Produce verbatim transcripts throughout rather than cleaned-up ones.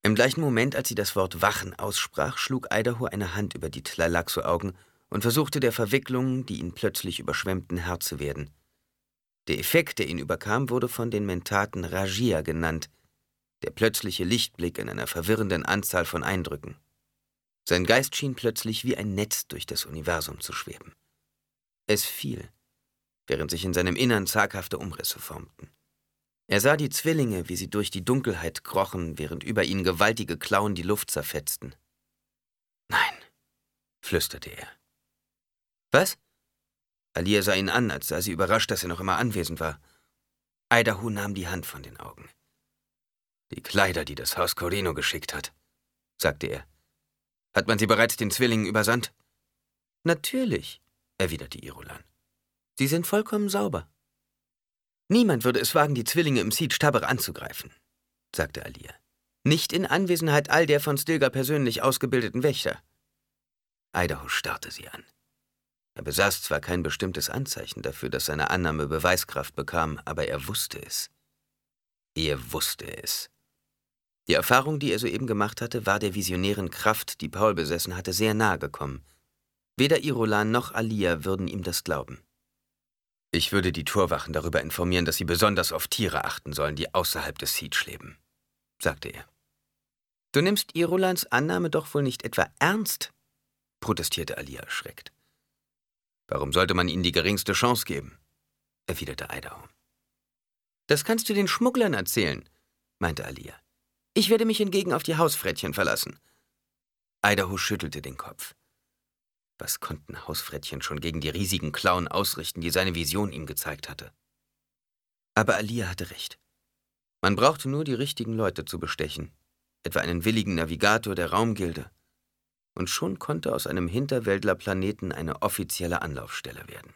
Im gleichen Moment, als sie das Wort Wachen aussprach, schlug Idaho eine Hand über die Tleilaxo-Augen und versuchte der Verwicklung, die ihn plötzlich überschwemmten, Herr zu werden. Der Effekt, der ihn überkam, wurde von den Mentaten Ragia genannt, der plötzliche Lichtblick in einer verwirrenden Anzahl von Eindrücken. Sein Geist schien plötzlich wie ein Netz durch das Universum zu schweben. Es fiel, während sich in seinem Innern zaghafte Umrisse formten. Er sah die Zwillinge, wie sie durch die Dunkelheit krochen, während über ihnen gewaltige Klauen die Luft zerfetzten. »Nein«, flüsterte er. »Was?« Alia sah ihn an, als sei sie überrascht, dass er noch immer anwesend war. Idaho nahm die Hand von den Augen. »Die Kleider, die das Haus Corino geschickt hat«, sagte er. »Hat man sie bereits den Zwillingen übersandt?« »Natürlich«, erwiderte Irulan. »Sie sind vollkommen sauber.« »Niemand würde es wagen, die Zwillinge im Siege Tabr anzugreifen«, sagte Alia. »Nicht in Anwesenheit all der von Stilgar persönlich ausgebildeten Wächter.« Idaho starrte sie an. Er besaß zwar kein bestimmtes Anzeichen dafür, dass seine Annahme Beweiskraft bekam, aber er wusste es. Er wusste es. Die Erfahrung, die er soeben gemacht hatte, war der visionären Kraft, die Paul besessen hatte, sehr nahe gekommen. Weder Irulan noch Alia würden ihm das glauben. »Ich würde die Torwachen darüber informieren, dass sie besonders auf Tiere achten sollen, die außerhalb des Siege leben«, sagte er. »Du nimmst Irulans Annahme doch wohl nicht etwa ernst?« protestierte Alia erschreckt. »Warum sollte man ihnen die geringste Chance geben?« erwiderte Idaho. »Das kannst du den Schmugglern erzählen«, meinte Alia. »Ich werde mich hingegen auf die Hausfrettchen verlassen.« Idaho schüttelte den Kopf. Was konnten Hausfrettchen schon gegen die riesigen Klauen ausrichten, die seine Vision ihm gezeigt hatte? Aber Alia hatte recht. Man brauchte nur die richtigen Leute zu bestechen, etwa einen willigen Navigator der Raumgilde. Und schon konnte aus einem Hinterwäldlerplaneten eine offizielle Anlaufstelle werden.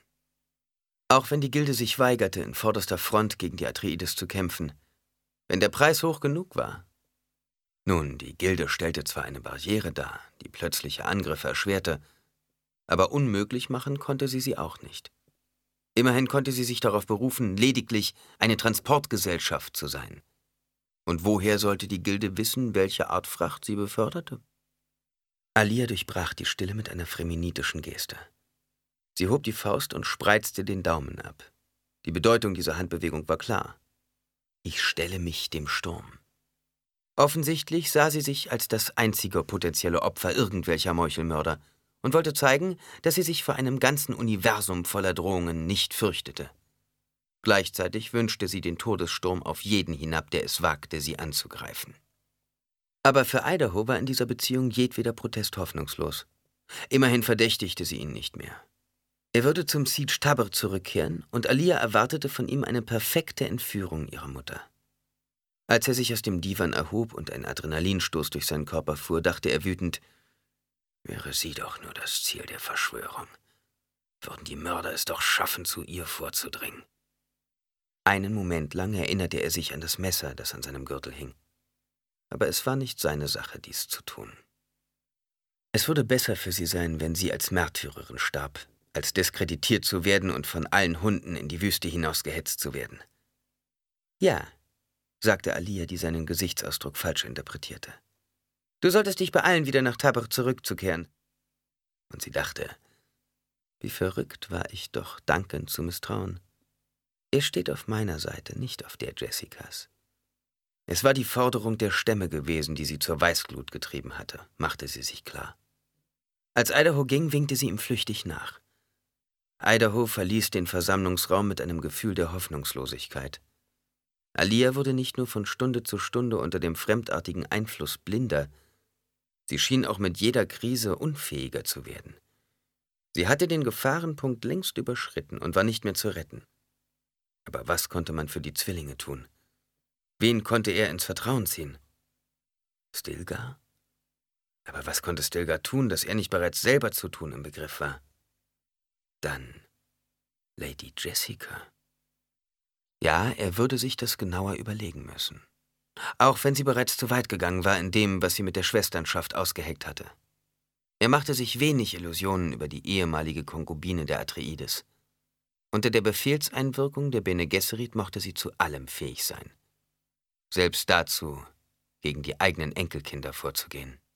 Auch wenn die Gilde sich weigerte, in vorderster Front gegen die Atreides zu kämpfen, wenn der Preis hoch genug war. Nun, die Gilde stellte zwar eine Barriere dar, die plötzliche Angriffe erschwerte, aber unmöglich machen konnte sie sie auch nicht. Immerhin konnte sie sich darauf berufen, lediglich eine Transportgesellschaft zu sein. Und woher sollte die Gilde wissen, welche Art Fracht sie beförderte? Alia durchbrach die Stille mit einer fremenitischen Geste. Sie hob die Faust und spreizte den Daumen ab. Die Bedeutung dieser Handbewegung war klar. Ich stelle mich dem Sturm. Offensichtlich sah sie sich als das einzige potenzielle Opfer irgendwelcher Meuchelmörder und wollte zeigen, dass sie sich vor einem ganzen Universum voller Drohungen nicht fürchtete. Gleichzeitig wünschte sie den Todessturm auf jeden hinab, der es wagte, sie anzugreifen. Aber für Idaho war in dieser Beziehung jedweder Protest hoffnungslos. Immerhin verdächtigte sie ihn nicht mehr. Er würde zum Siege Tabr zurückkehren und Alia erwartete von ihm eine perfekte Entführung ihrer Mutter. Als er sich aus dem Divan erhob und ein Adrenalinstoß durch seinen Körper fuhr, dachte er wütend, wäre sie doch nur das Ziel der Verschwörung. Würden die Mörder es doch schaffen, zu ihr vorzudringen. Einen Moment lang erinnerte er sich an das Messer, das an seinem Gürtel hing. Aber es war nicht seine Sache, dies zu tun. Es würde besser für sie sein, wenn sie als Märtyrerin starb, als diskreditiert zu werden und von allen Hunden in die Wüste hinausgehetzt zu werden. »Ja«, sagte Alia, die seinen Gesichtsausdruck falsch interpretierte. »Du solltest dich beeilen, wieder nach Tabr zurückzukehren.« Und sie dachte, wie verrückt war ich doch, Duncan zu misstrauen. Er steht auf meiner Seite, nicht auf der Jessicas. Es war die Forderung der Stämme gewesen, die sie zur Weißglut getrieben hatte, machte sie sich klar. Als Idaho ging, winkte sie ihm flüchtig nach. Idaho verließ den Versammlungsraum mit einem Gefühl der Hoffnungslosigkeit. Alia wurde nicht nur von Stunde zu Stunde unter dem fremdartigen Einfluss blinder, sie schien auch mit jeder Krise unfähiger zu werden. Sie hatte den Gefahrenpunkt längst überschritten und war nicht mehr zu retten. Aber was konnte man für die Zwillinge tun? Wen konnte er ins Vertrauen ziehen? Stilgar? Aber was konnte Stilgar tun, das er nicht bereits selber zu tun im Begriff war? Dann Lady Jessica. Ja, er würde sich das genauer überlegen müssen. Auch wenn sie bereits zu weit gegangen war in dem, was sie mit der Schwesternschaft ausgeheckt hatte. Er machte sich wenig Illusionen über die ehemalige Konkubine der Atreides. Unter der Befehlseinwirkung der Bene Gesserit mochte sie zu allem fähig sein. Selbst dazu, gegen die eigenen Enkelkinder vorzugehen.